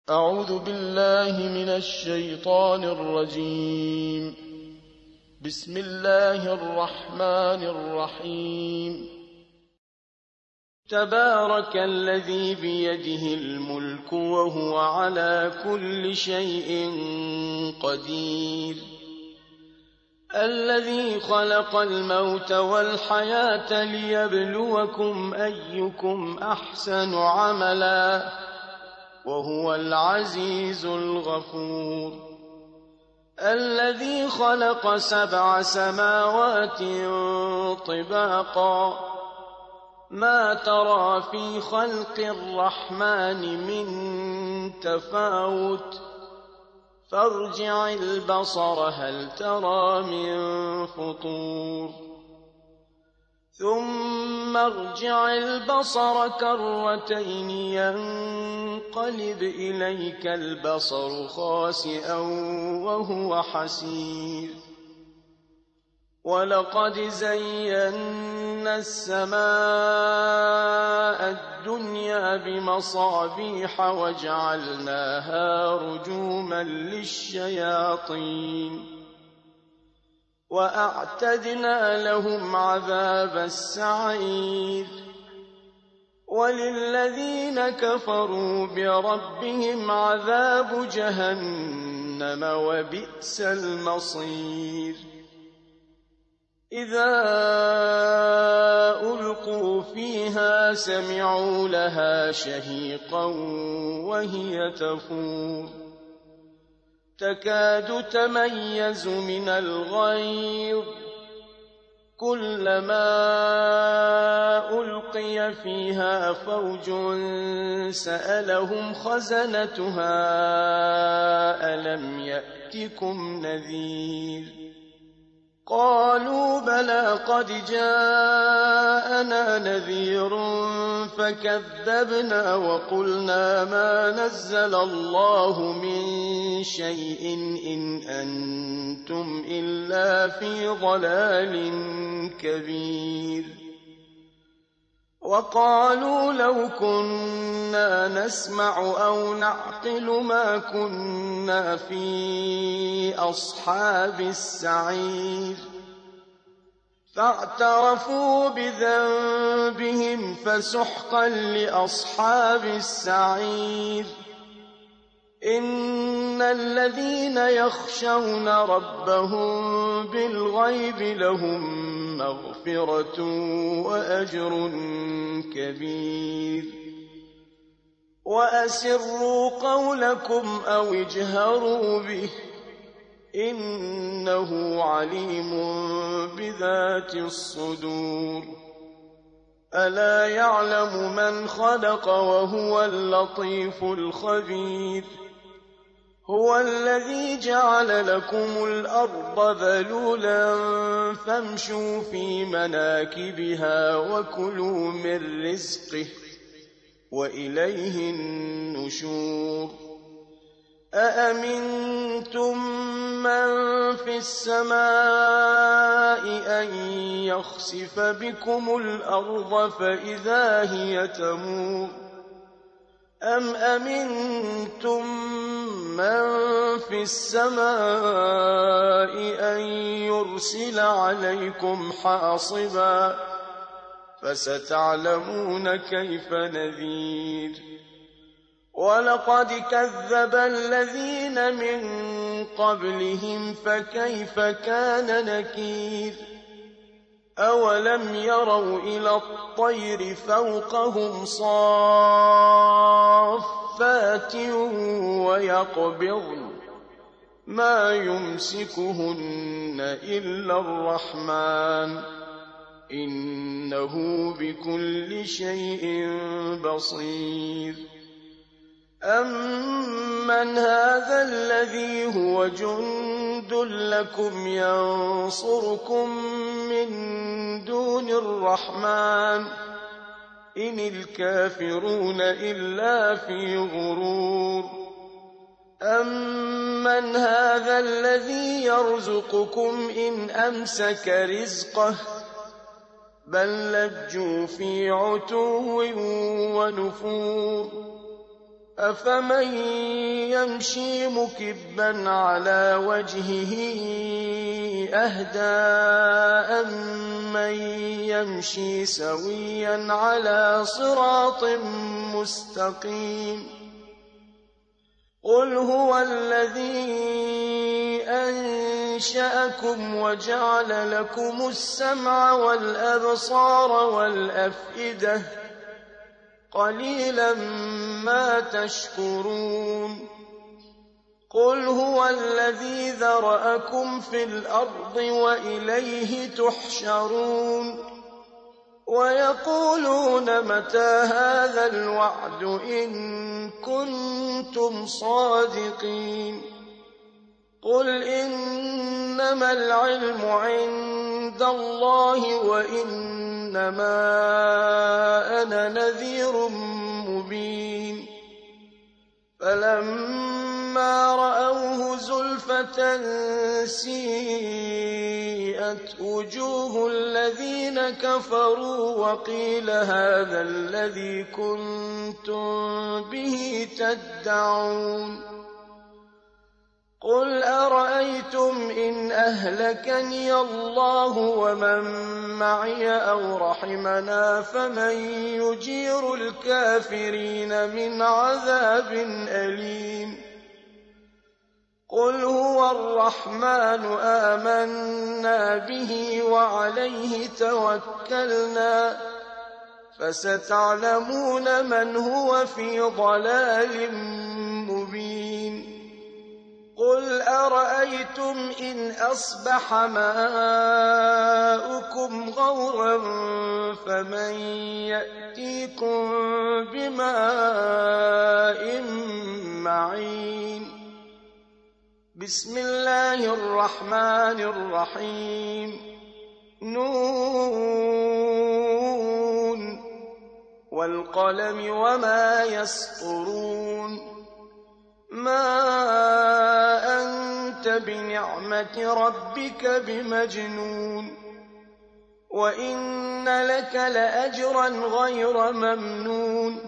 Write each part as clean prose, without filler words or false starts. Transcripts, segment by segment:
أعوذ بالله من الشيطان الرجيم. بسم الله الرحمن الرحيم. تبارك الذي بيده الملك وهو على كل شيء قدير، الذي خلق الموت والحياة ليبلوكم أيكم أحسن عملا وهو العزيز الغفور، الذي خلق 7 سماوات طباقا ما ترى في خلق الرحمن من تفاوت فارجع البصر هل ترى من فطور، ثم ارجع البصر كرتين ينقلب إليك البصر خاسئا وهو حسير، ولقد زينا السماء الدنيا بمصابيح وجعلناها رجوما للشياطين وأعتدنا لهم عذاب السعير، وللذين كفروا بربهم عذاب جهنم وبئس المصير. إذا ألقوا فيها سمعوا لها شهيقا وهي تفور تكاد تميز من الغيظ، كلما ألقي فيها فوج سألهم خزنتها ألم يأتكم نذير، قالوا بلى قد جاءنا نذير فكذبنا وقلنا ما نزل الله من شيء إن أنتم إلا في ضلال كبير، وقالوا لو كنا نسمع أو نعقل ما كنا في أصحاب السعير، فاعترفوا بذنبهم فسحقا لأصحاب السعير. إن الذين يخشون ربهم بالغيب لهم مغفرة وأجر كبير، وأسروا قولكم أو اجهروا به إنه عليم بذات الصدور، ألا يعلم من خلق وهو اللطيف الخبير، هو الذي جعل لكم الأرض ذلولا فامشوا في مناكبها وكلوا من رزقه وإليه النشور. أأمنتم من في السماء أن يخسف بكم الأرض فإذا هي تمور، أم أمنتم من في السماء أن يرسل عليكم حاصبا فستعلمون كيف نذير. ولقد كذب الذين من قبلهم فكيف كان نكير، أولم يروا إلى الطير فوقهم صافات ويقبضن ما يمسكهن إلا الرحمن إنه بكل شيء بصير. أمن هذا الذي هو جند لكم ينصركم من دون الرحمن إن الكافرون إلا في غرور. أمن هذا الذي يرزقكم إن أمسك رزقه بل لجوا في عتو ونفور أفمن يمشي مكبا على وجهه أهدى أمن يمشي سويا على صراط مستقيم قل هو الذي أنشأكم وجعل لكم السمع والأبصار والأفئدة قليلا ما تشكرون قل هو الذي ذرأكم في الأرض وإليه تحشرون ويقولون متى هذا الوعد إن كنتم صادقين قل إنما العلم عند الله وإنما أنا نذير مبين فلما رأوه زلفة سيئت وجوه الذين كفروا وقيل هذا الذي كنتم به تدعون قل أرأيتم إن أهلكني الله ومن معي أو رحمنا فمن يجير الكافرين من عذاب أليم قل هو الرحمن آمنا به وعليه توكلنا فستعلمون من هو في ضلال مبين قل أرأيتم إن أصبح ماؤكم غورا فمن يأتيكم بماء معين بسم الله الرحمن الرحيم نون والقلم وما يسطرون ما أنت بنعمة ربك بمجنون وإن لك لأجرا غير ممنون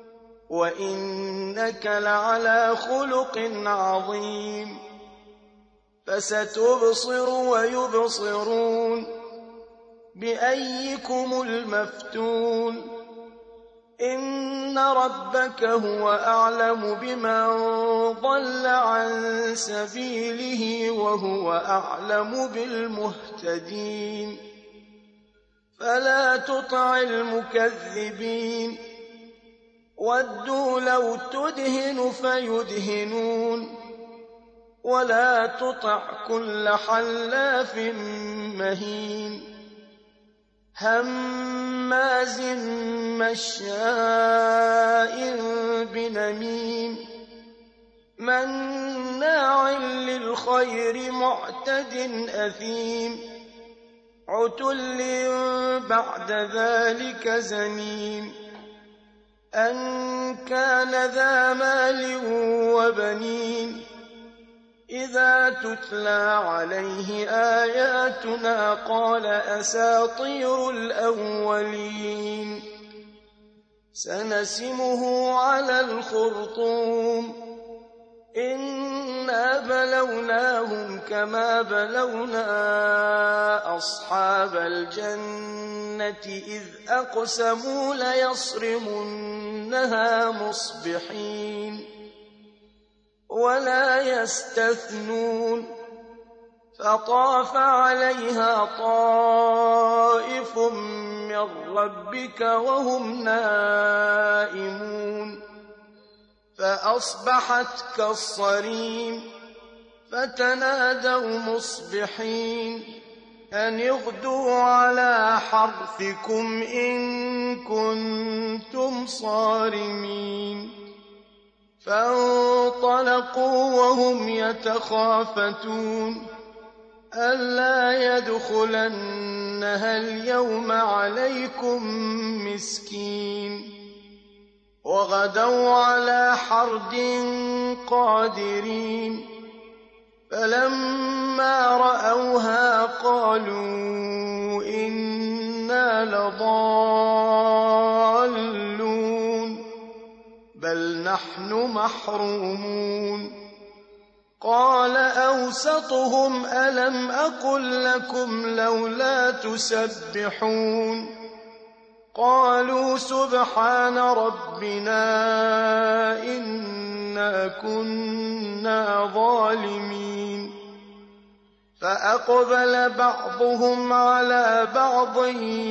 وإنك لعلى خلق عظيم فستبصر ويبصرون بأيكم المفتون إن ربك هو أعلم بمن ضل عن سبيله وهو أعلم بالمهتدين فلا تطع المكذبين ودوا لو تدهن فيدهنون ولا تطع كل حلاف مهين هماز مشاء بنميم مناع للخير معتد أثيم عتل بعد ذلك زنيم أن كان ذا مال وبنين إذا تتلى عليه آياتنا قال أساطير الأولين سنسمه على الخرطوم إنا بلوناهم كما بلونا أصحاب الجنة إذ أقسموا ليصرمنها مصبحين ولا يستثنون فطاف عليها طائف من ربك وهم نائمون فأصبحت كالصريم فتنادوا مصبحين أن اغدوا على حرثكم إن كنتم صارمين فانطلقوا وهم يتخافتون ألا يدخلنها اليوم عليكم مسكين وغدوا على حرد قادرين فلما رأوها قالوا إنا لضالون بل نحن محرومون قال أوسطهم ألم أقل لكم لولا تسبحون قالوا سبحان ربنا إنا كنا ظالمين فأقبل بعضهم على بعض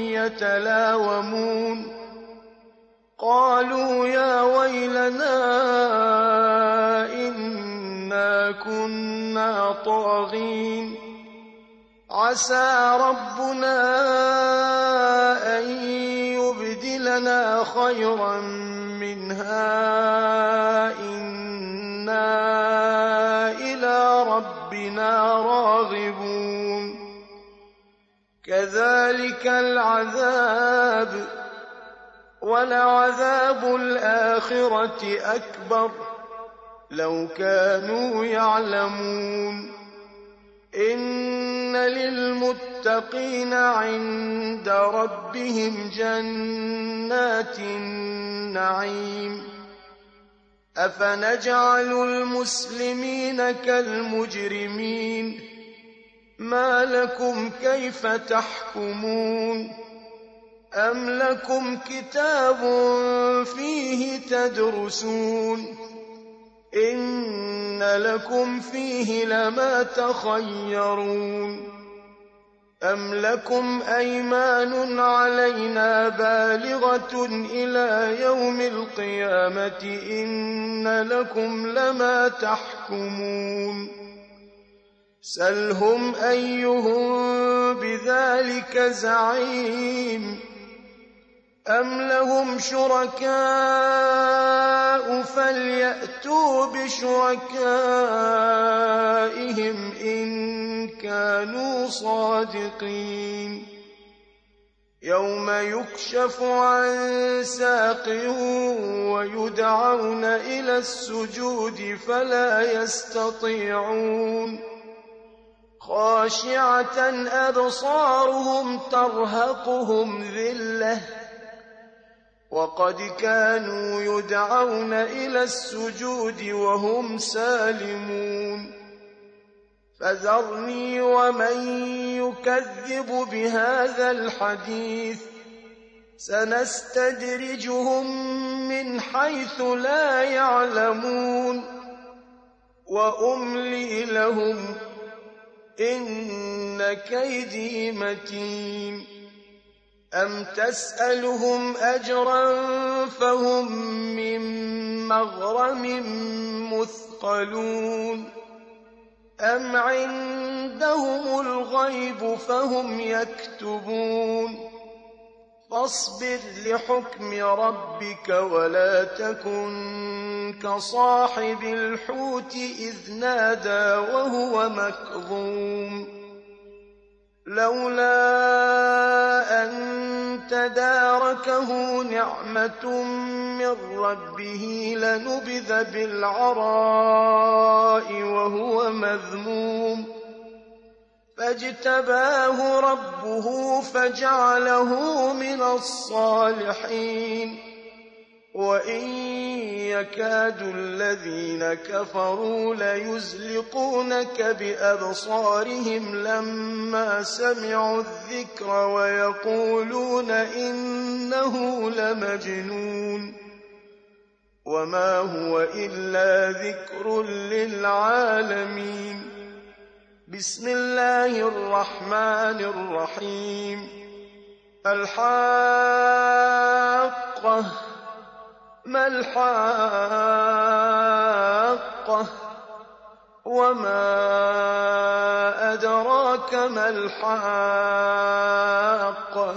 يتلاومون قالوا يا ويلنا إنا كنا طاغين عسى ربنا أن يبدلنا خيرا منها إنا إلى ربنا راغبون كذلك العذاب ولعذاب الآخرة أكبر لو كانوا يعلمون إن للمتقين عند ربهم جنات النعيم أفنجعل المسلمين كالمجرمين ما لكم كيف تحكمون أم لكم كتاب فيه تدرسون إن لكم فيه لما تخيرون أم لكم أيمان علينا بالغة إلى يوم القيامة إن لكم لما تحكمون سلهم أيهم بذلك زعيم أم لهم شركاء فليأتوا بشركائهم إن كانوا صادقين يوم يكشف عن ساق ويدعون إلى السجود فلا يستطيعون خاشعة أبصارهم ترهقهم ذلة وقد كانوا يدعون إلى السجود وهم سالمون فذرني ومن يكذب بهذا الحديث سنستدرجهم من حيث لا يعلمون وأملي لهم إن كيدي متين أم تسألهم أجرا فهم من مغرم مثقلون أم عندهم الغيب فهم يكتبون فاصبر لحكم ربك ولا تكن كصاحب الحوت إذ نادى وهو مكظوم لولا أن تداركه نعمة من ربه لنبذ بالعراء وهو مذموم فاجتباه ربه فجعله من الصالحين وإن يكاد الذين كفروا ليزلقونك بأبصارهم لما سمعوا الذكر ويقولون إنه لمجنون وما هو إلا ذكر للعالمين بسم الله الرحمن الرحيم الحاقة ما الحاقة وما أدراك ما الحاقة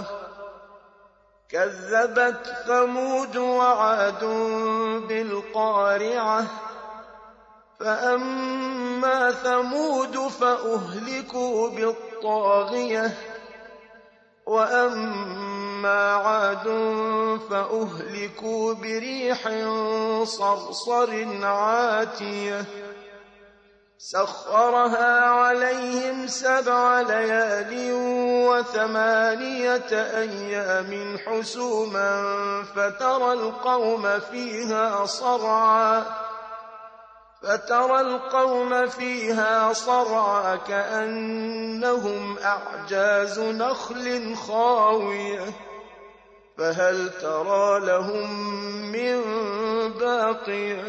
كذبت ثمود وعاد بالقارعة فأما ثمود فأهلكوا بالطاغية وأما عاد فأهلكوا بريح صرصر عاتية سخرها عليهم 7 ليال و8 أيام حسوما فترى القوم فيها صرعى كأنهم أعجاز نخل خاوية فهل ترى لهم من باقية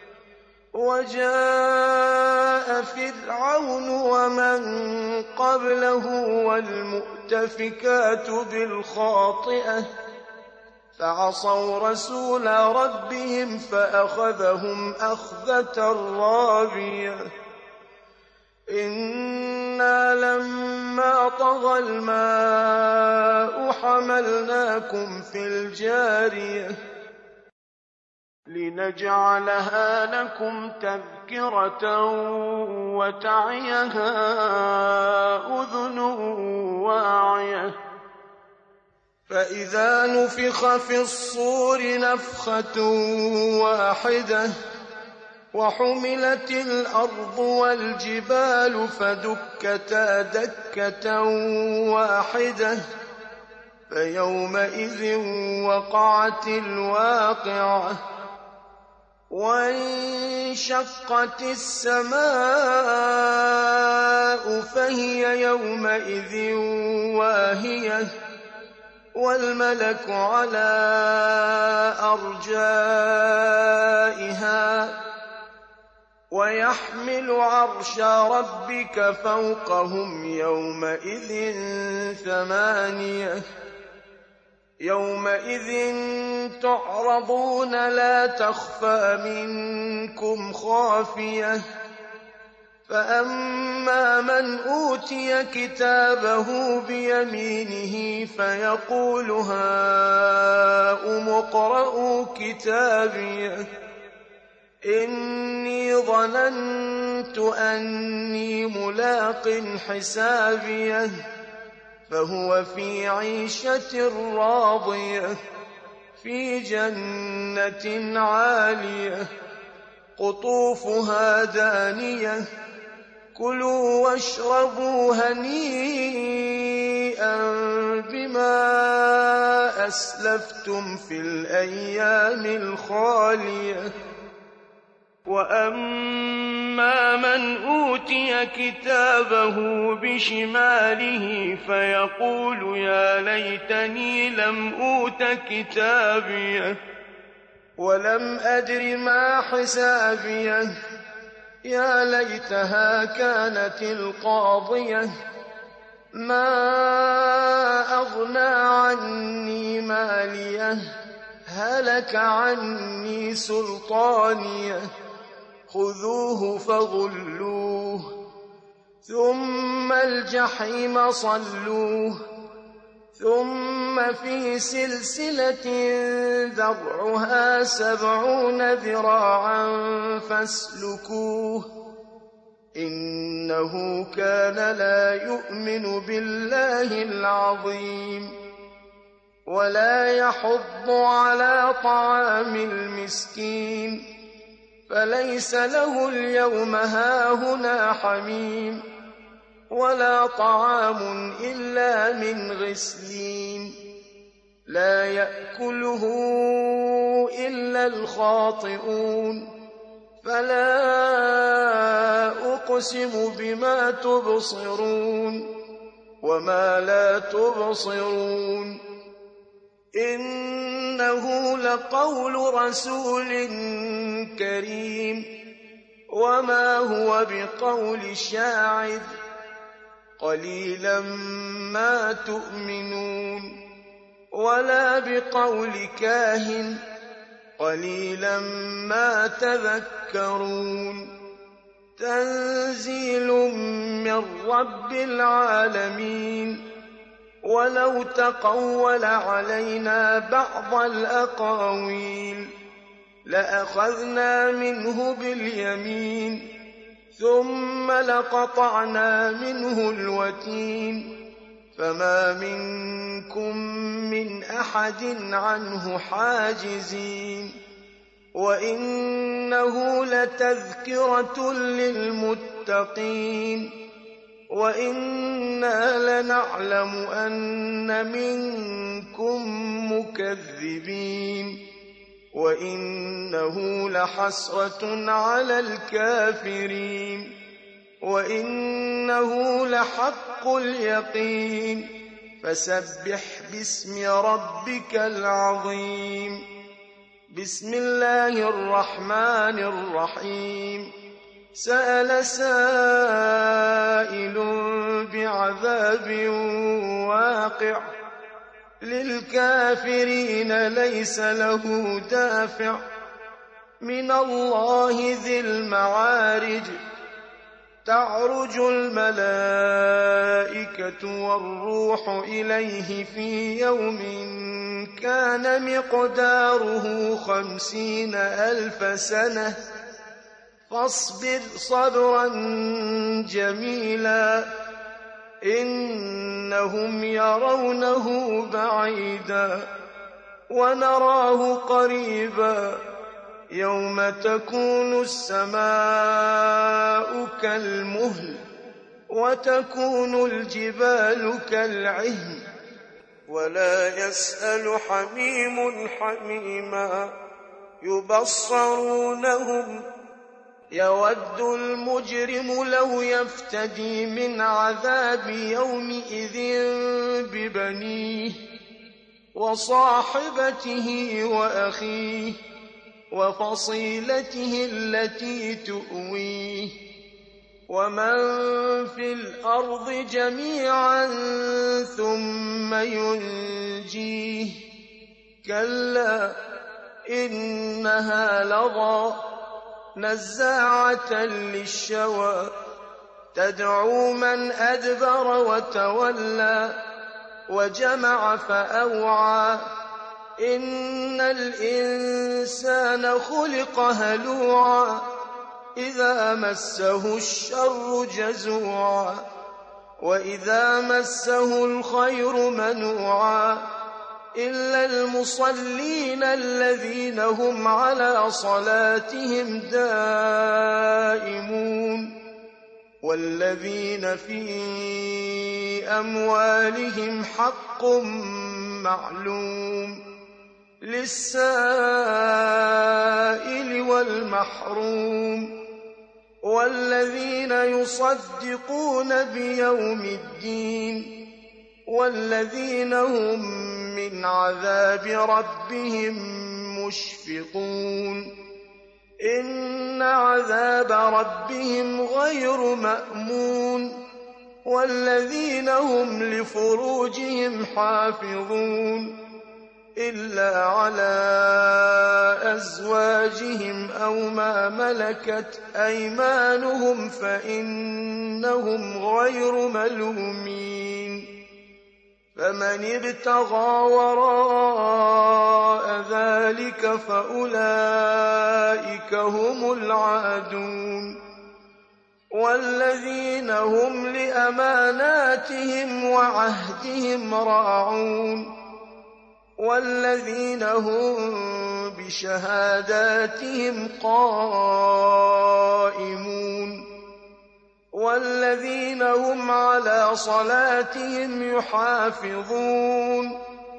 وجاء فرعون ومن قبله والمؤتفكات بالخاطئة فعصوا رسول ربهم فأخذهم أخذة رابية إنا لما طغى الماء حملناكم في الجارية لنجعلها لكم تذكرة وتعيها أذن واعية فإذا نفخ في الصور نفخة واحدة وحملت الأرض والجبال فدكتا دكة واحدة فيومئذ وقعت الواقعة وانشقت السماء فهي يومئذ واهية والملك على أرجائها ويحمل عرش ربك فوقهم يومئذ 8 يومئذ تعرضون لا تخفى منكم خافية فأما من أوتي كتابه بيمينه فيقول هاؤم اقرءوا كتابيه إني ظننت أني ملاق حسابيه فهو في عيشة راضية في جنة عالية قطوفها دانية كلوا واشربوا هنيئا بما أسلفتم في الأيام الخالية وأما من أوتي كتابه بشماله فيقول يا ليتني لم أوت كتابيه ولم أدر ما حسابيه يا ليتها كانت القاضية ما أغنى عني ماليه هلك عني سلطانيه خذوه فغلوه ثم الجحيم صلوه ثم في سلسلة ذرعها 70 ذراعا فاسلكوه إنه كان لا يؤمن بالله العظيم ولا يحض على طعام المسكين فليس له اليوم هاهنا حميم ولا طعام إلا من غسلين لا يأكله إلا الخاطئون فلا أقسم بما تبصرون وما لا تبصرون إنه لقول رسول كريم وما هو بقول شاعر قليلا ما تؤمنون ولا بقول كاهن قليلا ما تذكرون تنزيل من رب العالمين ولو تقول علينا بعض الأقاويل لأخذنا منه باليمين ثم لقطعنا منه الوتين فما منكم من أحد عنه حاجزين وإنه لتذكرة للمتقين وإنا لنعلم أن منكم مكذبين وإنه لحسرة على الكافرين وإنه لحق اليقين فسبح باسم ربك العظيم بسم الله الرحمن الرحيم سأل سائل بعذاب واقع للكافرين ليس له دافع من الله ذي المعارج تعرج الملائكة والروح إليه في يوم كان مقداره 50,000 سنة فاصبر صبرا جميلا إنهم يرونه بعيدا ونراه قريبا يوم تكون السماء كالمهل وتكون الجبال كالعهن ولا يسأل حميم حميما يبصرونهم يود المجرم لو يفتدي من عذاب يومئذ ببنيه وصاحبته وأخيه وفصيلته التي تؤويه ومن في الأرض جميعا ثم ينجيه كلا إنها لظى نزاعة للشوى تدعو من أدبر وتولى وجمع فأوعى إن الإنسان خلق هلوعا إذا مسه الشر جزوعا وإذا مسه الخير منوعا إلا المصلين الذين هم على صلاتهم دائمون والذين في أموالهم حق معلوم للسائل والمحروم والذين يصدقون بيوم الدين والذين هم من عذاب ربهم مشفقون إن عذاب ربهم غير مأمون والذين هم لفروجهم حافظون إلا على أزواجهم أو ما ملكت أيمانهم فإنهم غير ملومين فمن ابتغى وراء ذلك فأولئك هم العادون والذين هم لأماناتهم وعهدهم راعون والذين هم بشهاداتهم قائمون والذين هم على صلاتهم يحافظون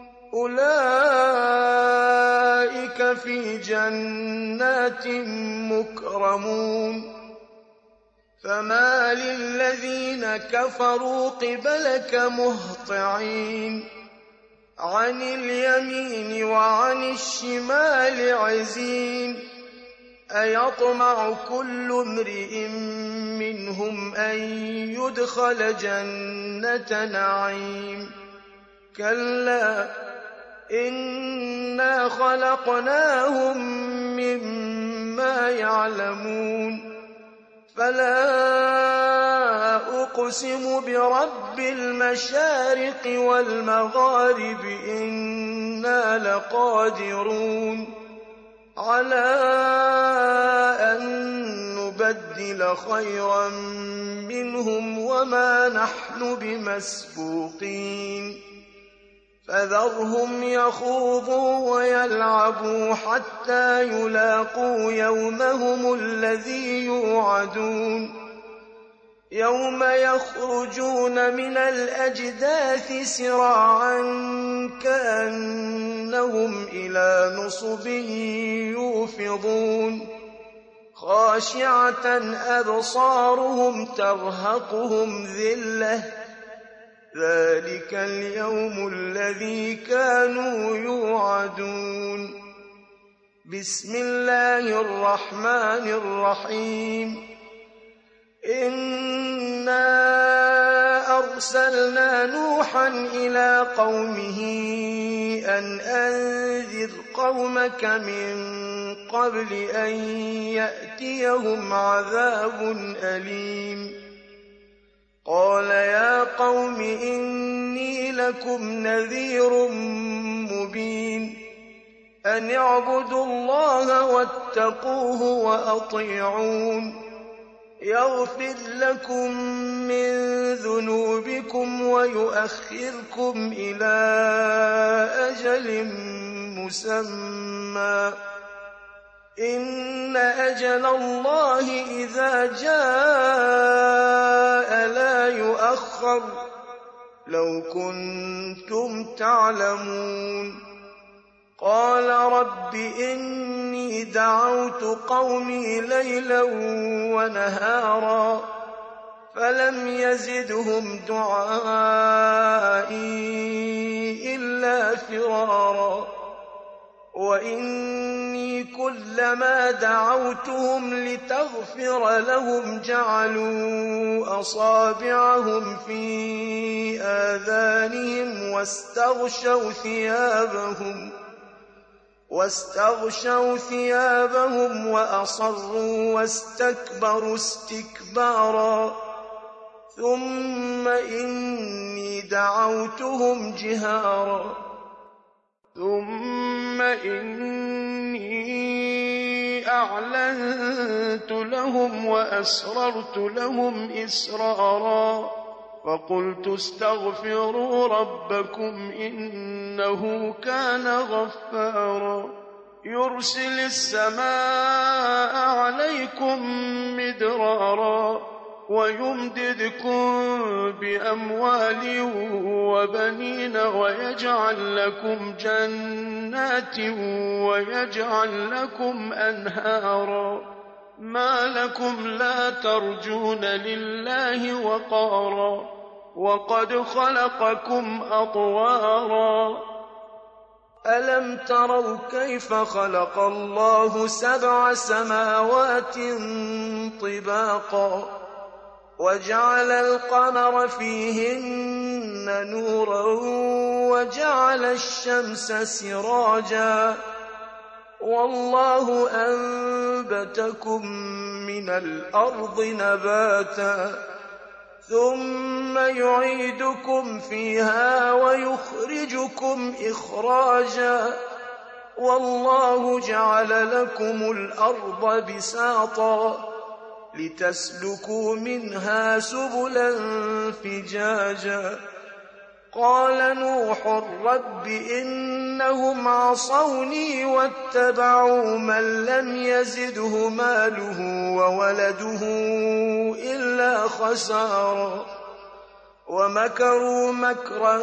أولئك في جنات مكرمون فما للذين كفروا قبلك مهطعين عن اليمين وعن الشمال عزين أيطمع كل امرئ منهم أن يدخل جنة نعيم كلا إنا خلقناهم مما يعلمون فلا أقسم برب المشارق والمغارب إنا لقادرون على أن نبدل خيرا منهم وما نحن بمسبوقين فذرهم يخوضوا ويلعبوا حتى يلاقوا يومهم الذي يوعدون يوم يخرجون من الأجداث سراعا كأنهم إلى نصب يوفضون خاشعة أبصارهم ترهقهم ذلة ذلك اليوم الذي كانوا يوعدون بسم الله الرحمن الرحيم إنا أرسلنا نوحا إلى قومه أن أنذر قومك من قبل أن يأتيهم عذاب أليم قال يا قوم إني لكم نذير مبين أن اعبدوا الله واتقوه وأطيعون يغفر لكم من ذنوبكم ويؤخركم إلى أجل مسمى إن أجل الله إذا جاء لا يؤخر لو كنتم تعلمون قال رب إني دعوت قومي ليلا ونهارا فلم يزدهم دعائي إلا فرارا وإني كلما دعوتهم لتغفر لهم جعلوا أصابعهم في آذانهم واستغشوا ثيابهم وأصروا واستكبروا استكبارا ثم إني دعوتهم جهارا ثم إني أعلنت لهم وأسررت لهم إسرارا فقلت استغفروا ربكم إنه كان غفارا يرسل السماء عليكم مدرارا ويمددكم بأموال وبنين ويجعل لكم جنات ويجعل لكم أنهارا ما لكم لا ترجون لله وقارا وقد خلقكم أطوارا ألم تروا كيف خلق الله 7 سماوات طباقا وجعل القمر فيهن نورا وجعل الشمس سراجا والله أنبتكم من الأرض نباتا ثم يعيدكم فيها ويخرجكم إخراجا والله جعل لكم الأرض بساطا لتسلكوا منها سبلا فجاجا قال نوح رب إنهم عصوني واتبعوا من لم يزده ماله وولده إلا خسارا ومكروا مكرا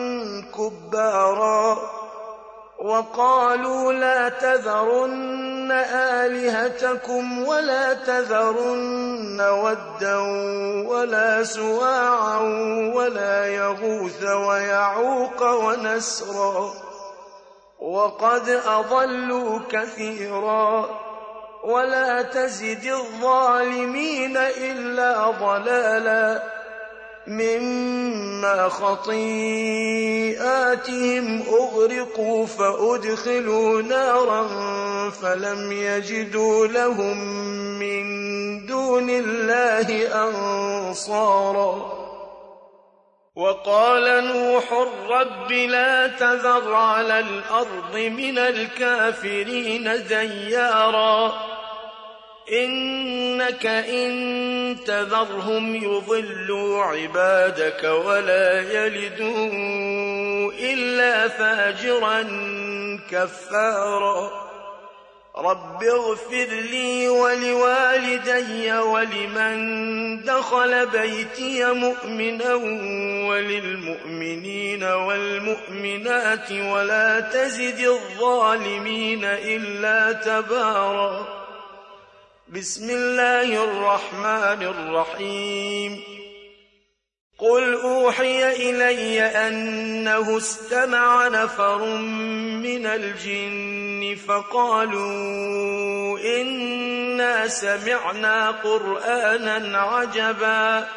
كبارا وقالوا لا تذرن آلهتكم ولا تذرن ودا ولا سواعا ولا يغوث ويعوق ونسرا وقد أضلوا كثيرا ولا تزد الظالمين إلا ضلالا مما خطيئاتهم أغرقوا فأدخلوا نارا فلم يجدوا لهم من دون الله أنصارا وقال نوح رب لا تذر على الأرض من الكافرين ديارا إنك إن تذرهم يضلوا عبادك ولا يلدوا إلا فاجرا كفارا رب اغفر لي ولوالدي ولمن دخل بيتي مؤمنا وللمؤمنين والمؤمنات ولا تزد الظالمين إلا تبارا بسم الله الرحمن الرحيم قل أوحي إلي أنه استمع نفر من الجن فقالوا إنا سمعنا قرآنا عجبا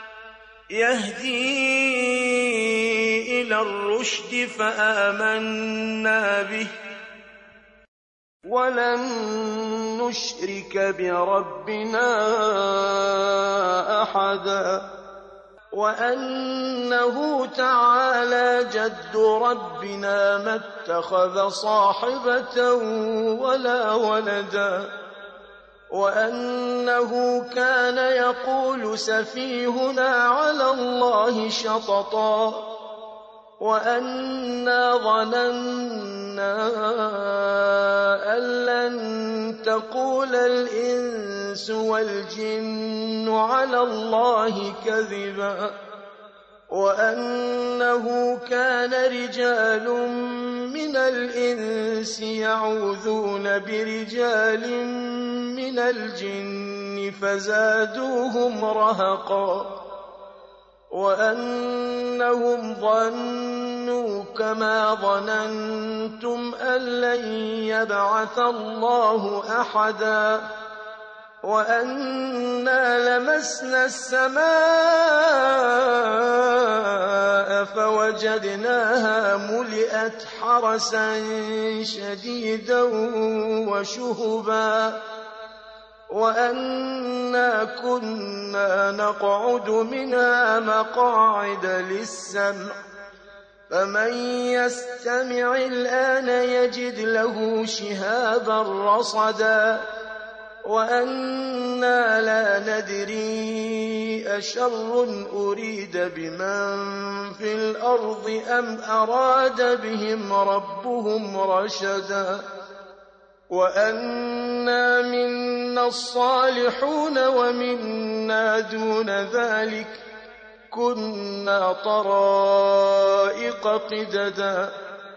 يهدي إلى الرشد فآمنا به ولن نشرك بربنا أحدا وأنه تعالى جد ربنا ما اتخذ صاحبة ولا ولدا وأنه كان يقول سفيهنا على الله شططا وأنا ظننا أن لن تقول الإنس والجن على الله كذبا وأنه كان رجال من الإنس يعوذون برجال من الجن فزادوهم رهقا وأنهم ظنوا كما ظننتم أن لن يبعث الله أحدا وأنا لمسنا السماء فوجدناها ملئت حرسا شديدا وشهبا وأنا كنا نقعد منها مقاعد للسمع فمن يستمع الآن يجد له شهابا رصدا وأنا لا ندري أشر أريد بمن في الأرض أم أراد بهم ربهم رشدا وأنا منا الصالحون ومنا دون ذلك كنا طرائق قددا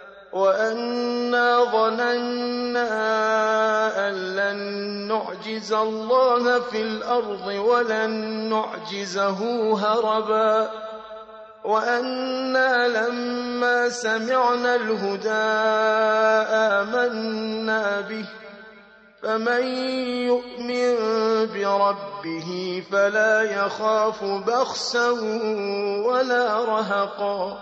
وأنا ظننا أن لن نعجز الله في الأرض ولن نعجزه هربا وأنا لما سمعنا الهدى آمنا به فمن يؤمن بربه فلا يخاف بخسا ولا رهقا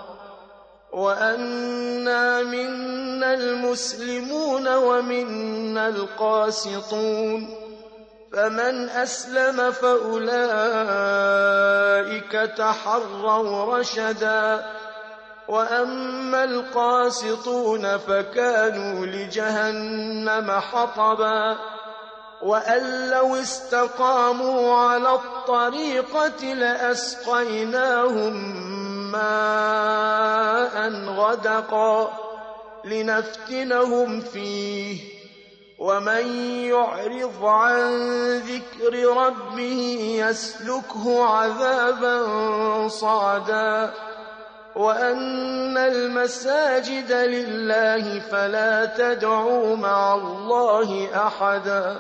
وأنا منا المسلمون ومنا القاسطون فمن أسلم فأولئك تحروا رشدا وأما القاسطون فكانوا لجهنم حطبا وأن لو استقاموا على الطريقة لأسقيناهم ماء غدقا لنفتنهم فيه ومن يعرض عن ذكر ربه يسلكه عذابا صعدا وأن المساجد لله فلا تدعوا مع الله أحدا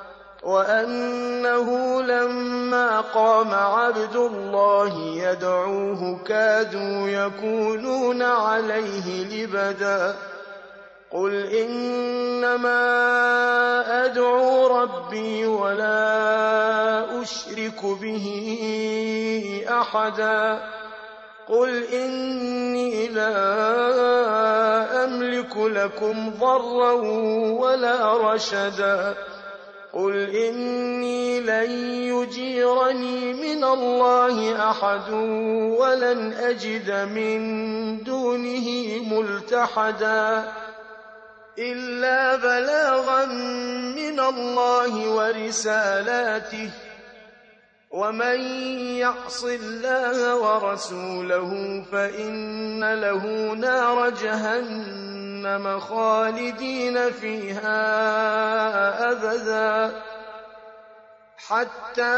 وأنه لما قام عبد الله يدعوه كادوا يكونون عليه لبدا قل إنما أدعو ربي ولا أشرك به أحدا قل إني لا أملك لكم ضرا ولا رشدا قل إني لن يجيرني من الله أحد ولن أجد من دونه ملتحدا إلا بلاغا من الله ورسالاته ومن يعص الله ورسوله فإن له نار جهنم خالدين فيها أبدا حتى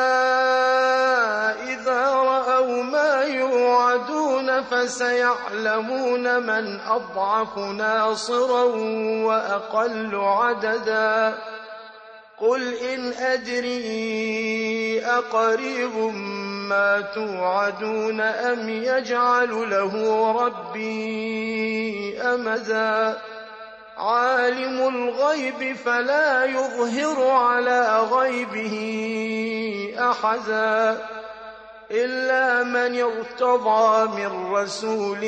إذا رأوا ما يوعدون فسيعلمون من أضعف ناصرا وأقل عددا قل إن أدري أقريب ما توعدون أم يجعل له ربي أمدا عالم الغيب فلا يظهر على غيبه أحدا إلا من ارتضى من رسول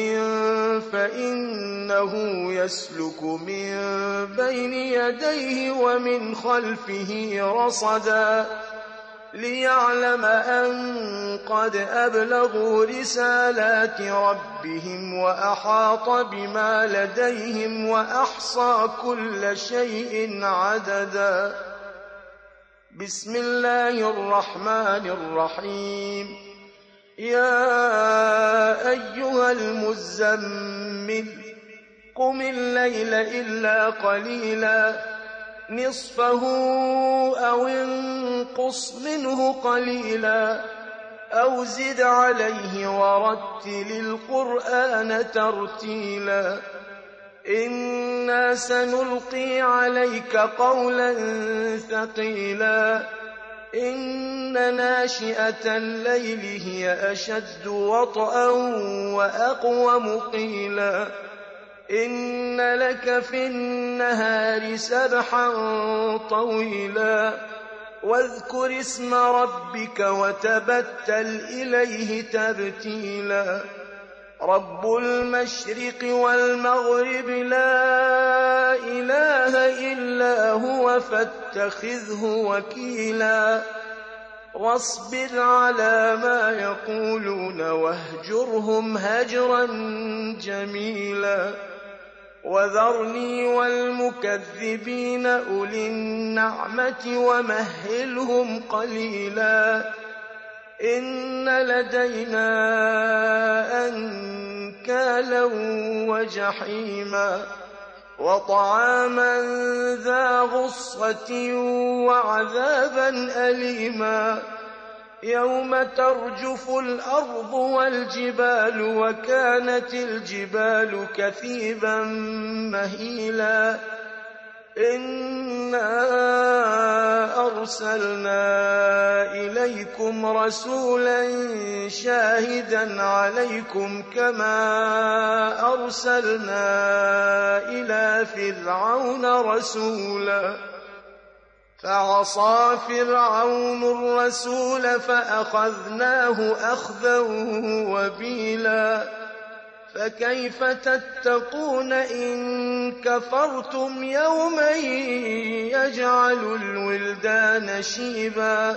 فإنه يسلك من بين يديه ومن خلفه رصدا ليعلم أن قد أبلغوا رسالات ربهم وأحاط بما لديهم وأحصى كل شيء عددا بسم الله الرحمن الرحيم يا أيها المزمل قم الليل إلا قليلا نصفه أو انقص منه قليلا أو زد عليه ورتل القرآن ترتيلا إنا سنلقي عليك قولا ثقيلا إن ناشئة الليل هي أشد وطئا وأقوم قيلا إن لك في النهار سبحا طويلا واذكر اسم ربك وتبتل إليه تبتيلا رب المشرق والمغرب لا إله إلا هو فاتخذه وكيلا واصبر على ما يقولون واهجرهم هجرا جميلا وذرني والمكذبين أولي النعمة ومهلهم قليلا إن لدينا أنكالا وجحيما وطعاما ذا غصة وعذابا أليما يوم ترجف الأرض والجبال وكانت الجبال كثيبا مهيلا إنا أرسلنا إليكم رسولا شاهدا عليكم كما أرسلنا إلى فرعون رسولا فعصى فرعون الرسول فأخذناه أخذا وبيلا فكيف تتقون إن كفرتم يوما يجعل الولدان شيبا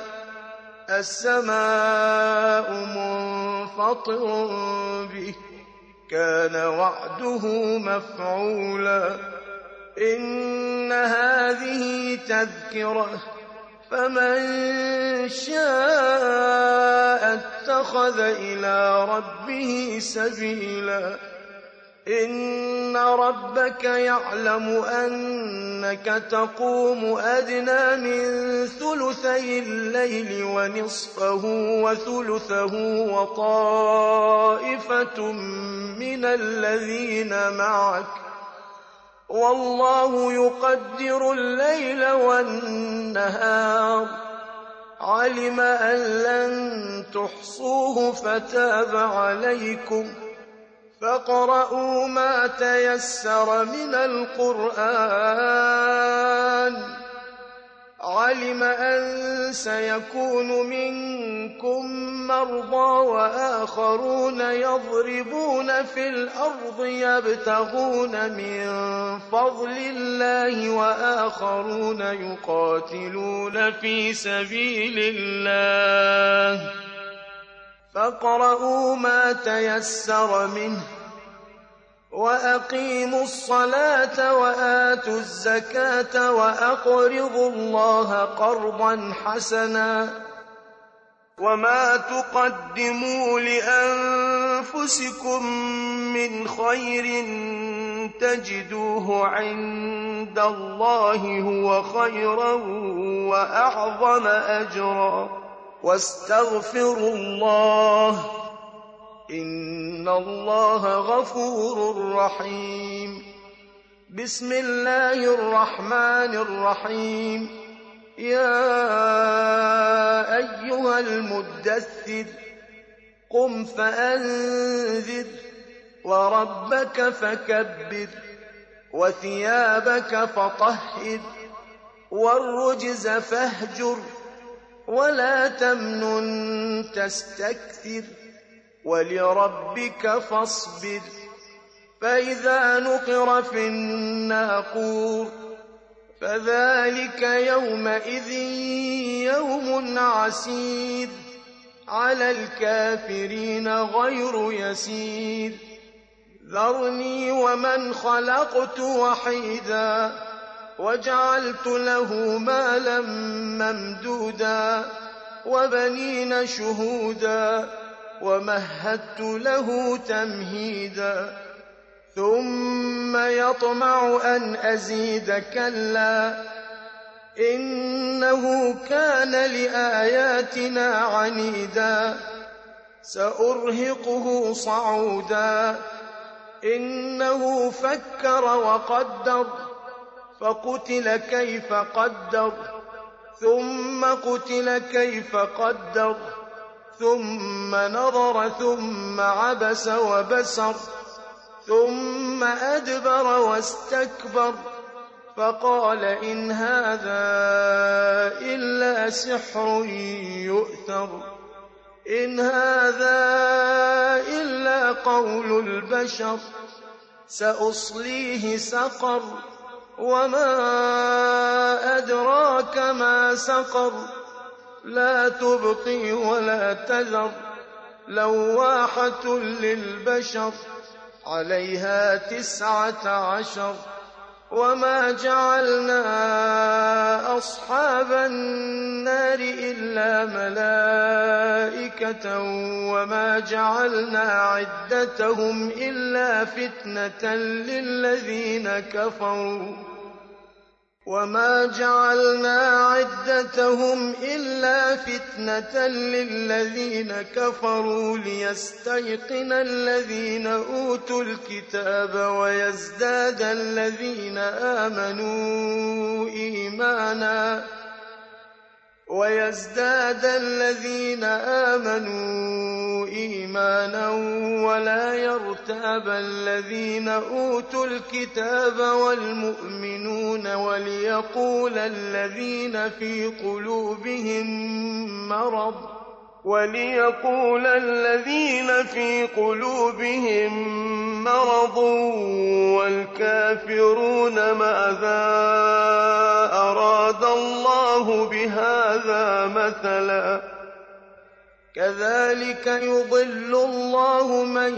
السماء منفطر به كان وعده مفعولا إن هذه تذكرة فمن شاء اتخذ إلى ربه سبيلا إن ربك يعلم أنك تقوم أدنى من ثلثي الليل ونصفه وثلثه وطائفة من الذين معك والله يقدر الليل والنهار علم أن لن تحصوه فتاب عليكم فاقرؤوا ما تيسر من القرآن علم أن سيكون منكم مرضى وآخرون يضربون في الأرض يبتغون من فضل الله وآخرون يقاتلون في سبيل الله فاقرؤوا ما تيسر منه وأقيموا الصلاة وآتوا الزكاة وأقرضوا الله قرضا حسنا وما تقدموا لأنفسكم من خير تجدوه عند الله هو خيرا وأعظم أجرا واستغفروا الله إن الله غفور رحيم. بسم الله الرحمن الرحيم. يا أيها المدثر قم فأنذر وربك فكبر وثيابك فطهر والرجز فاهجر ولا تمنن تستكثر ولربك فاصبر. فإذا نقر في الناقور فذلك يومئذ يوم عسير على الكافرين غير يسير. ذرني ومن خلقت وحيدا وجعلت له مالا ممدودا وبنين شهودا ومهدت له تمهيدا ثم يطمع أن أزيد كلا إنه كان لآياتنا عنيدا سأرهقه صعودا إنه فكر وقدر فقتل كيف قدر ثم قتل كيف قدر ثم نظر ثم عبس وبسر ثم أدبر واستكبر فقال إن هذا إلا سحر يؤثر إن هذا إلا قول البشر سأصليه سقر وما أدراك ما سقر لا تبقي ولا تذر لواحة للبشر عليها 19 وما جعلنا أصحاب النار إلا ملائكة وما جعلنا عدتهم إلا فتنة للذين كفروا وما جعلنا عدتهم إلا فتنة للذين كفروا ليستيقن الذين أوتوا الكتاب ويزداد الذين آمنوا إيمانا ولا يرتاب الذين أوتوا الكتاب والمؤمنون وليقول الذين في قلوبهم مرض والكافرون ماذا أراد الله بهذا مثلا كذلك يضل الله من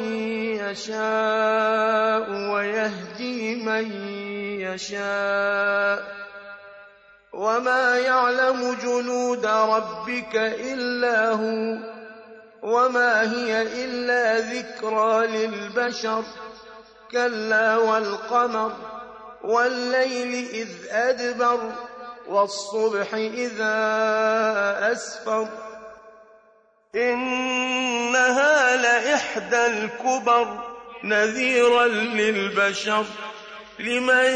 يشاء ويهدي من يشاء وما يعلم جنود ربك إلا هو وما هي إلا ذكرى للبشر كلا والقمر والليل إذ أدبر والصبح إذا أسفر إنها لإحدى الكبر نذيرا للبشر لمن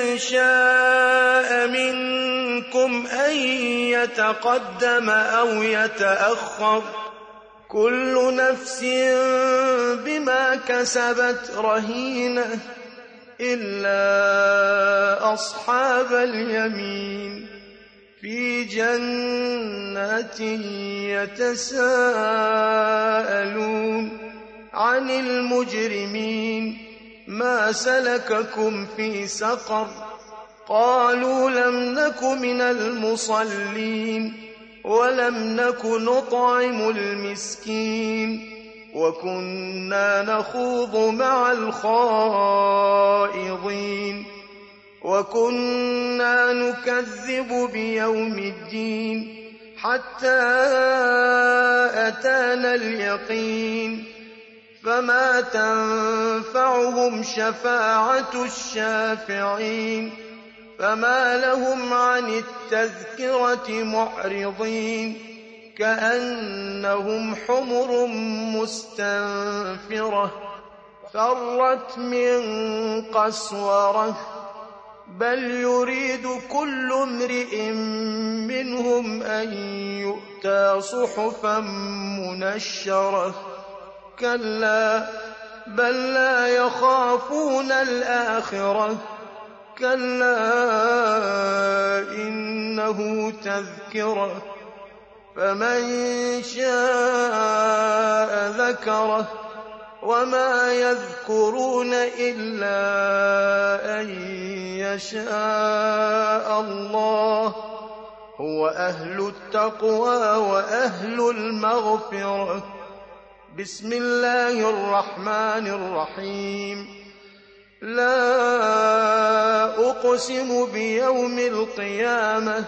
شاء منكم أن يتقدم أو يتأخر كل نفس بما كسبت رهينة إلا أصحاب اليمين في جنات يتساءلون عن المجرمين ما سلككم في سقر قالوا لم نك من المصلين ولم نك نطعم المسكين وكنا نخوض مع الخائضين وكنا نكذب بيوم الدين حتى أتانا اليقين فما تنفعهم شفاعة الشافعين فما لهم عن التذكرة معرضين كأنهم حمر مستنفرة فرت من قسورة بل يريد كل امرئ منهم أن يؤتى صحفا منشرة كلا بل لا يخافون الآخرة كلا إنه تذكرة فمن شاء ذكره وما يذكرون إلا أن يشاء الله هو أهل التقوى وأهل المغفرة. بسم الله الرحمن الرحيم لا أقسم بيوم القيامة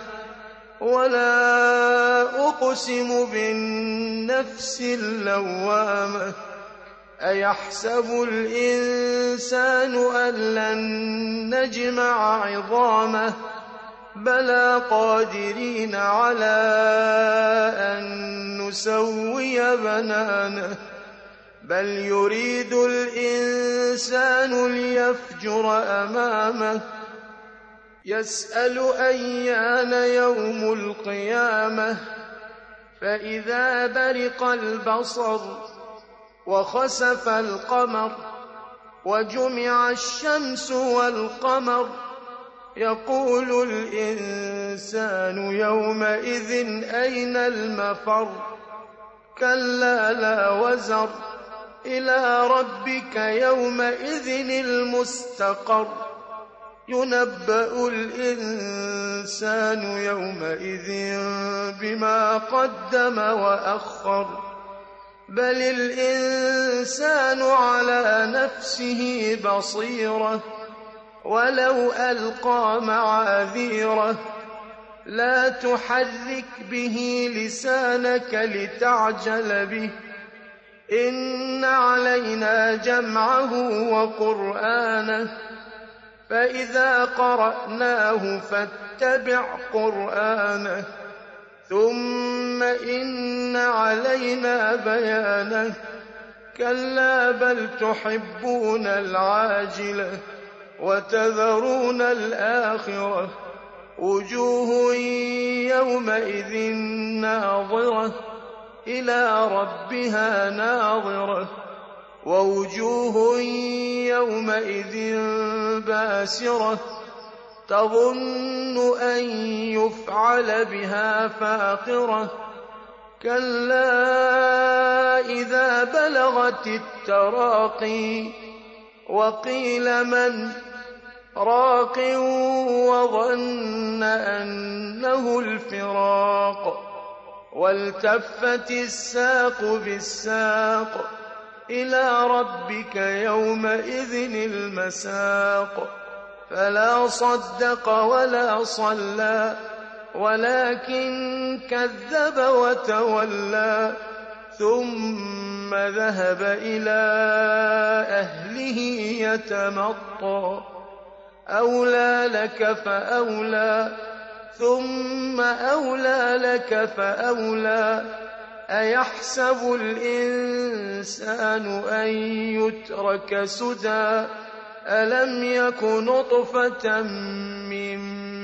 ولا أقسم بالنفس اللوامة أيحسب الإنسان أن لن نجمع عظامه بلى قادرين على أن نسوي بنانه بل يريد الإنسان ليفجر أمامه يسأل أيان يوم القيامة فإذا برق البصر وخسف القمر وجمع الشمس والقمر يقول الإنسان يومئذ أين المفر كلا لا وزر إلى ربك يومئذ المستقر ينبأ الإنسان يومئذ بما قدم وأخر بل الإنسان على نفسه بصيرة ولو ألقى معاذيره لا تحرك به لسانك لتعجل به إن علينا جمعه وقرآنه فإذا قرأناه فاتبع قرآنه ثم إن علينا بيانه كلا بل تحبون العاجلة وتذرون الآخرة وجوه يومئذ ناظرة إلى ربها ناظرة ووجوه يومئذ باسرة تظن أن يفعل بها فاقرة كلا إذا بلغت التراقي وقيل من راق وظن أنه الفراق والتفت الساق بالساق إلى ربك يومئذ المساق فلا صدق ولا صلى ولكن كذب وتولى ثم ذهب إلى أهله يتمطى أولى لك فأولى ثم أولى لك فأولى أيحسب الإنسان أن يترك سدى ألم يك نطفة من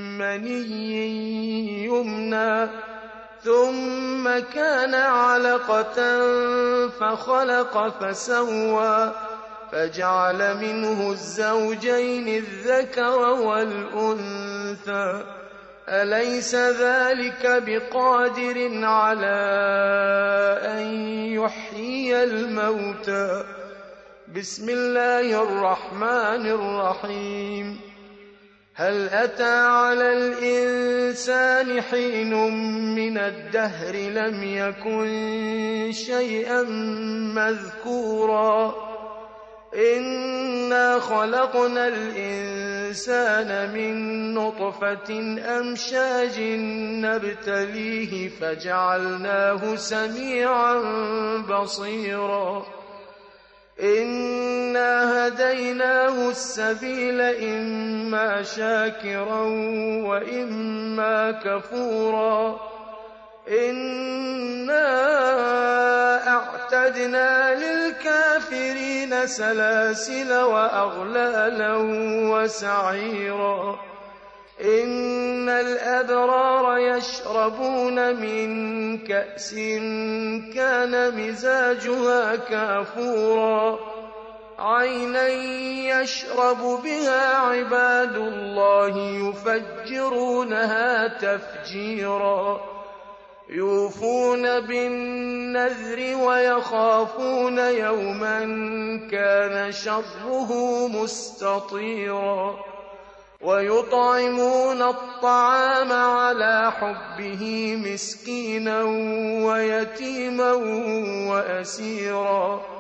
مني يمنى ثم كان علقة فخلق فسوى فجعل منه الزوجين الذكر والأنثى أليس ذلك بقادر على أن يحيي الموتى بسم الله الرحمن الرحيم هل أتى على الإنسان حين من الدهر لم يكن شيئا مذكورا إِنَّا خَلَقْنَا الْإِنسَانَ مِن نُّطْفَةٍ أَمْشَاجٍ نَّبْتَلِيهِ فَجَعَلْنَاهُ سَمِيعًا بَصِيرًا إِنَّا هَدَيْنَاهُ السَّبِيلَ إِمَّا شَاكِرًا وَإِمَّا كَفُورًا إِنَّا أَعْتَدْنَا لِلْكَافِرِينَ سَلَاسِلَ وَأَغْلَالًا وَسَعِيرًا إِنَّ الْأَبْرَارَ يَشْرَبُونَ مِن كَأْسٍ كَانَ مِزَاجُهَا كَافُورًا عَيْنًا يَشْرَبُ بِهَا عِبَادُ اللَّهِ يُفَجِّرُونَهَا تَفْجِيرًا يُوفُونَ بِالنَّذْرِ وَيَخَافُونَ يَوْمًا كَانَ شَرُّهُ مُسْتَطِيرًا وَيُطْعِمُونَ الطَّعَامَ عَلَىٰ حُبِّهِ مِسْكِينًا وَيَتِيمًا وَأَسِيرًا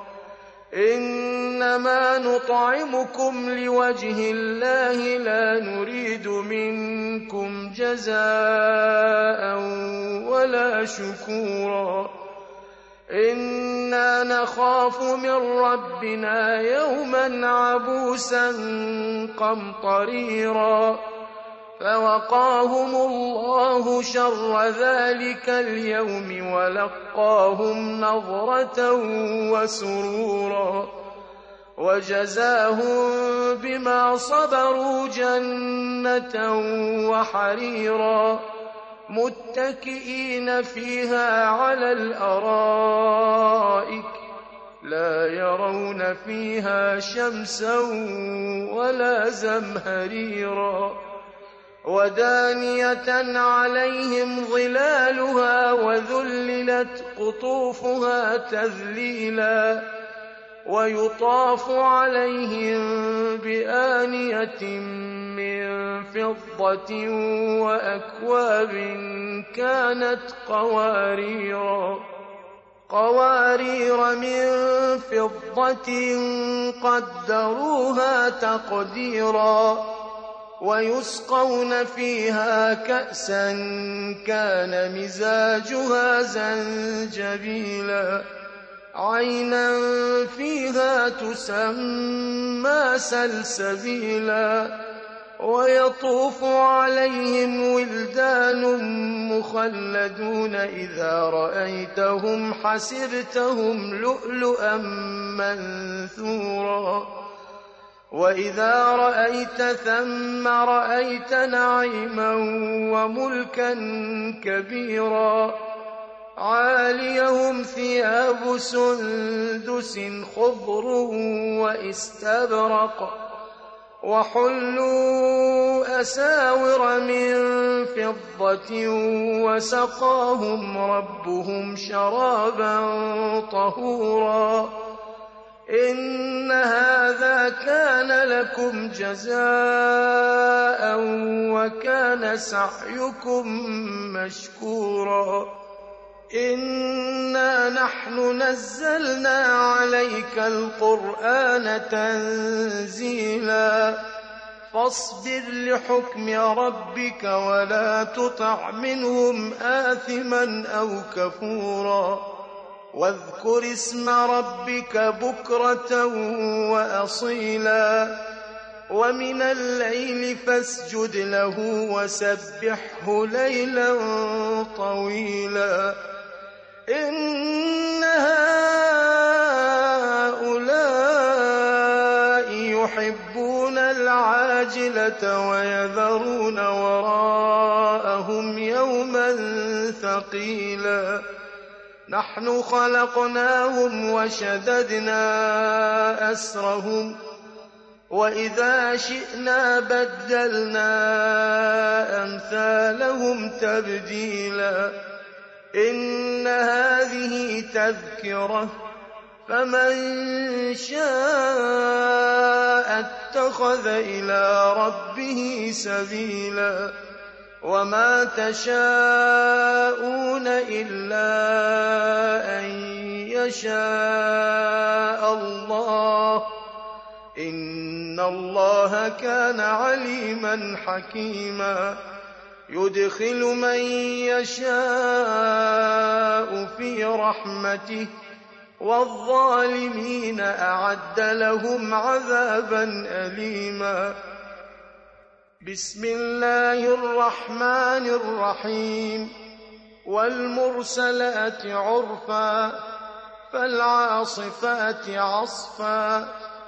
إِنَّمَا نُطْعِمُكُمْ لِوَجْهِ اللَّهِ لَا نُرِيدُ مِنكُمْ جَزَاءً وَلَا شُكُورًا إِنَّا نَخَافُ مِن رَّبِّنَا يَوْمًا عَبُوسًا قَمْطَرِيرًا فَوَقَاهُمُ اللَّهُ شَرَّ ذَٰلِكَ الْيَوْمِ وَلَقَّاهُمْ نَضْرَةً وَسُرُورًا وَجَزَاهُم بِمَا صَبَرُوا جَنَّةً وَحَرِيرًا مُّتَّكِئِينَ فِيهَا عَلَى الْأَرَائِكِ لَا يَرَوْنَ فِيهَا شَمْسًا وَلَا زَمْهَرِيرًا وَدَانِيَةً عَلَيْهِمْ ظِلَالُهَا وَذُلِّلَتْ قُطُوفُهَا تَذْلِيلًا وَيُطَافُ عَلَيْهِم بِآنِيَةٍ مِّن فِضَّةٍ وَأَكْوَابٍ كَانَتْ قَوَارِيرَ مِن فِضَّةٍ قَدَّرُوهَا تَقْدِيرًا وَيُسْقَوْنَ فِيهَا كَأْسًا كَانَ مِزَاجُهَا زَنجَبِيلًا عَيْنًا فِيهَا تُسَمَّىٰ سَلْسَبِيلًا وَيَطُوفُ عَلَيْهِمْ وِلْدَانٌ مُّخَلَّدُونَ إِذَا رَأَيْتَهُمْ حَسِبْتَهُمْ لُؤْلُؤًا مَّنثُورًا وَإِذَا رَأَيْتَ ثَمَّ رَأَيْتَ نَعِيمًا وَمُلْكًا كَبِيرًا عَالِيَهُمْ ثِيَابُ سُندُسٍ خُضْرٌ وَإِسْتَبْرَقٌ وَحُلُّوا أَسَاوِرَ مِن فِضَّةٍ وَسَقَاهُمْ رَبُّهُمْ شَرَابًا طَهُورًا إِنَّ هَٰذَا كَانَ لَكُمْ جَزَاءً وَكَانَ سَعْيُكُم مَّشْكُورًا إِنَّا نَحْنُ نَزَّلْنَا عَلَيْكَ الْقُرْآنَ تَنزِيلًا فَاصْبِرْ لِحُكْمِ رَبِّكَ وَلَا تُطِعْ مِنْهُمْ آثِمًا أَوْ كَفُورًا وَاذْكُرِ اسْمَ رَبِّكَ بُكْرَةً وَأَصِيلًا وَمِنَ اللَّيْلِ فَاسْجُدْ لَهُ وَسَبِّحْهُ لَيْلًا طَوِيلًا إِنَّ هَٰؤُلَاءِ يُحِبُّونَ الْعَاجِلَةَ وَيَذَرُونَ وَرَاءَهُمْ يَوْمًا ثَقِيلًا نَحْنُ خَلَقْنَاهُمْ وَشَدَدْنَا أَسْرَهُمْ وَإِذَا شِئْنَا بَدَّلْنَا أَمْثَالَهُمْ تَبْدِيلًا إِنَّ هَٰذِهِ تَذْكِرَةٌ فَمَن شَاءَ اتَّخَذَ إِلَىٰ رَبِّهِ سَبِيلًا وَمَا تَشَاءُونَ إِلَّا أَن يَشَاءَ اللَّهُ إِنَّ اللَّهَ كَانَ عَلِيمًا حَكِيمًا يُدْخِلُ مَن يَشَاءُ فِي رَحْمَتِهِ وَالظَّالِمِينَ أَعَدَّ لَهُمْ عَذَابًا أَلِيمًا بسم الله الرحمن الرحيم والمرسلات عرفا فالعاصفات عصفا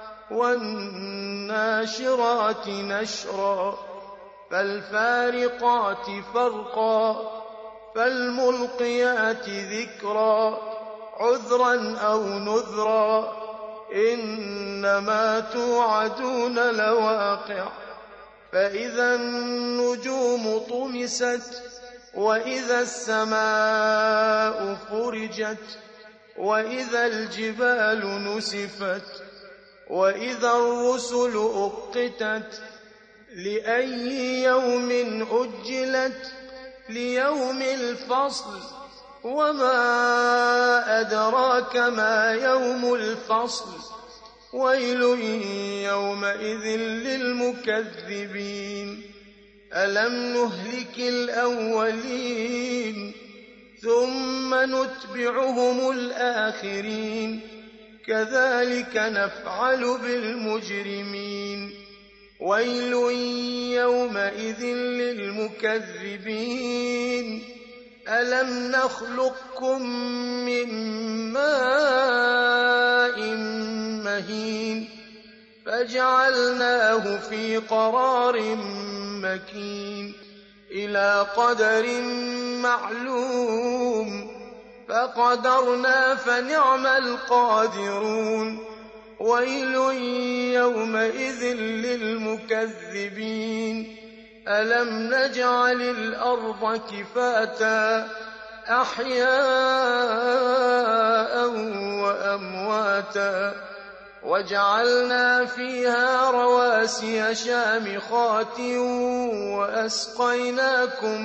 والناشرات نشرا فالفارقات فرقا فالملقيات ذكرا عذرا أو نذرا إنما توعدون لواقع فإذا النجوم طمست وإذا السماء فرجت وإذا الجبال نسفت وإذا الرسل أقتت لأي يوم أجلت ليوم الفصل وما أدراك ما يوم الفصل ويل يومئذ للمكذبين ألم نهلك الأولين ثم نتبعهم الآخرين كذلك نفعل بالمجرمين ويل يومئذ للمكذبين ألم نخلقكم من ماء مهين فجعلناه في قرار مكين إلى قدر معلوم فقدرنا فنعم القادرون ويل يومئذ للمكذبين ألم نجعل الأرض كفاتا أحياء وأمواتا وجعلنا فيها رواسي شامخات وأسقيناكم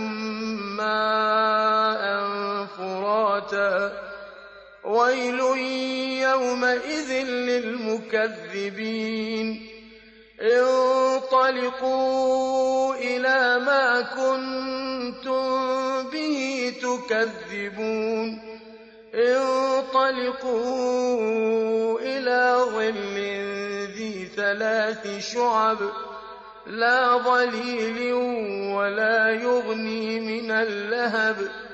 ماء فراتا ويل يومئذ للمكذبين انطلقوا إلى ما كنتم به تكذبون انطلقوا إلى ظل ذي 3 شعب لا ظليل ولا يغني من اللهب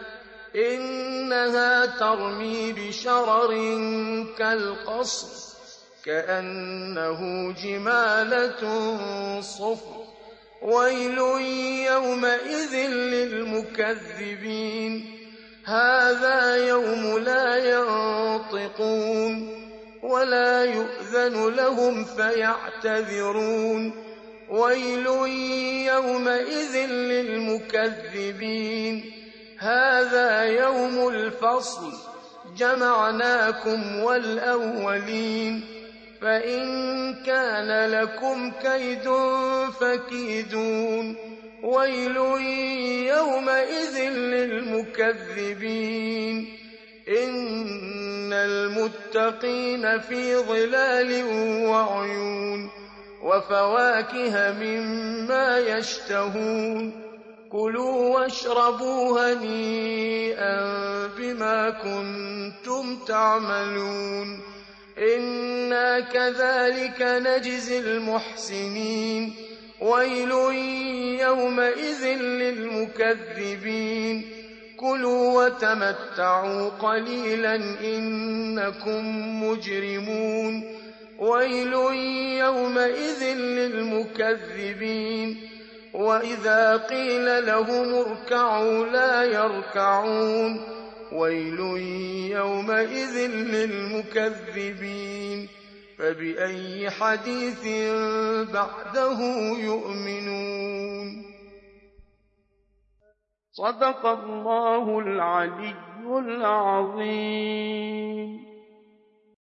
إنها ترمي بشرر كالقصر كأنه جمالة صفر ويل يومئذ للمكذبين هذا يوم لا ينطقون ولا يؤذن لهم فيعتذرون ويل يومئذ للمكذبين هذا يوم الفصل جمعناكم والأولين فإن كان لكم كيد فكيدون ويل يومئذ للمكذبين إن المتقين في ظلال وعيون وفواكه مما يشتهون كلوا واشربوا هنيئا بما كنتم تعملون إنا كذلك نجزي المحسنين ويل يومئذ للمكذبين كلوا وتمتعوا قليلا إنكم مجرمون ويل يومئذ للمكذبين وإذا قيل لهم اركعوا لا يركعون ويل يومئذ للمكذبين فبأي حديث بعده يؤمنون صدق الله العلي العظيم.